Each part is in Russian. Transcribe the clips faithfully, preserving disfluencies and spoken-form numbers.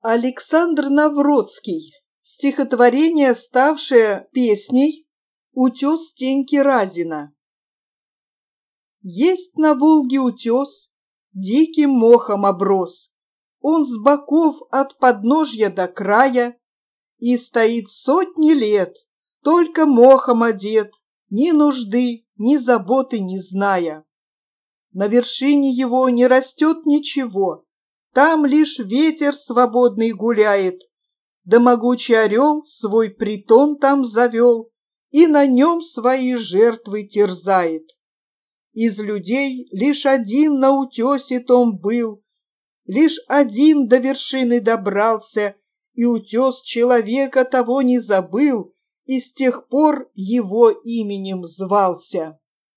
Александр Навродский. Стихотворение, ставшее песней «Утес Стеньки Разина». Есть на Волге утес, диким мохом оброс. Он с боков от подножья до края и стоит сотни лет, только мохом одет, ни нужды, ни заботы не зная. На вершине его не растет ничего, там лишь ветер свободный гуляет, да могучий орел свой притон там завел и на нем свои жертвы терзает. Из людей лишь один на утесе том был, лишь один до вершины добрался, и утес человека того не забыл, и с тех пор его именем звался.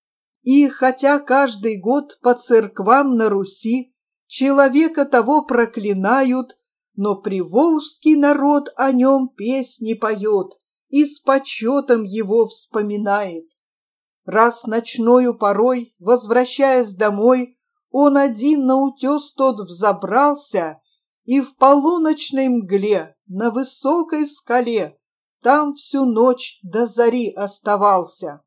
И хотя каждый год по церквам на Руси человека того проклинают, но приволжский народ о нем песни поет и с почетом его вспоминает. Раз ночною порой, возвращаясь домой, он один на утес тот взобрался и в полуночной мгле на высокой скале там всю ночь до зари оставался.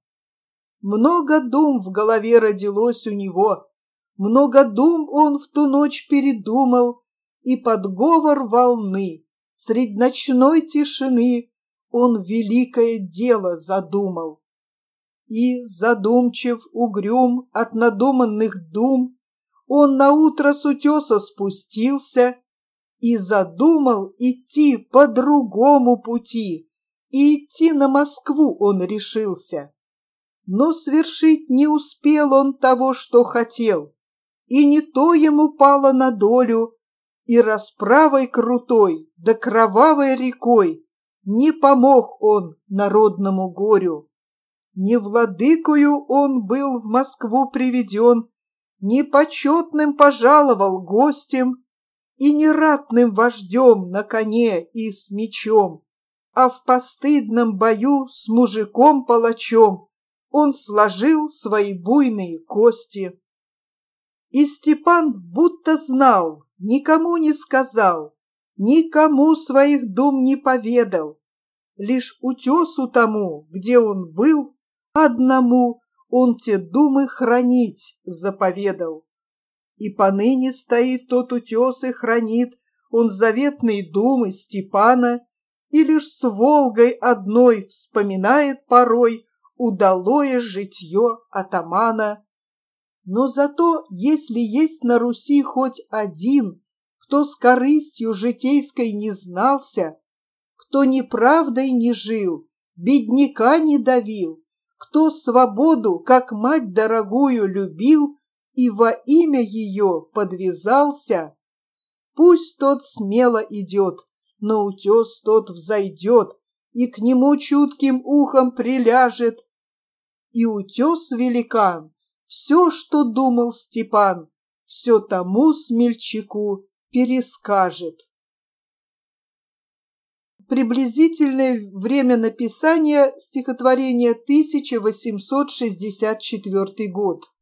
Много дум в голове родилось у него, много дум он в ту ночь передумал, и под говор волны, средь ночной тишины, он великое дело задумал. И, задумчив, угрюм от надуманных дум, он наутро с утеса спустился и задумал идти по другому пути, и идти на Москву он решился. Но свершить не успел он того, что хотел, и не то ему пало на долю, и расправой крутой да кровавой рекой не помог он народному горю. Не владыкою он был в Москву приведен, не почетным пожаловал гостем, и не ратным вождем на коне и с мечом, а в постыдном бою с мужиком-палачом он сложил свои буйные кости. И Степан будто знал, никому не сказал, никому своих дум не поведал. Лишь утесу тому, где он был, одному он те думы хранить заповедал. И поныне стоит тот утес и хранит он заветные думы Степана, и лишь с Волгой одной вспоминает порой удалое житье атамана. Но зато, если есть на Руси хоть один, кто с корыстью житейской не знался, кто неправдой не жил, бедняка не давил, кто свободу, как мать дорогую, любил и во имя ее подвязался, пусть тот смело идет, на утес тот взойдет и к нему чутким ухом приляжет. И утес-великан, все, что думал Степан, все тому смельчаку перескажет. Приблизительное время написания стихотворения тысяча восемьсот шестьдесят четвёртый год.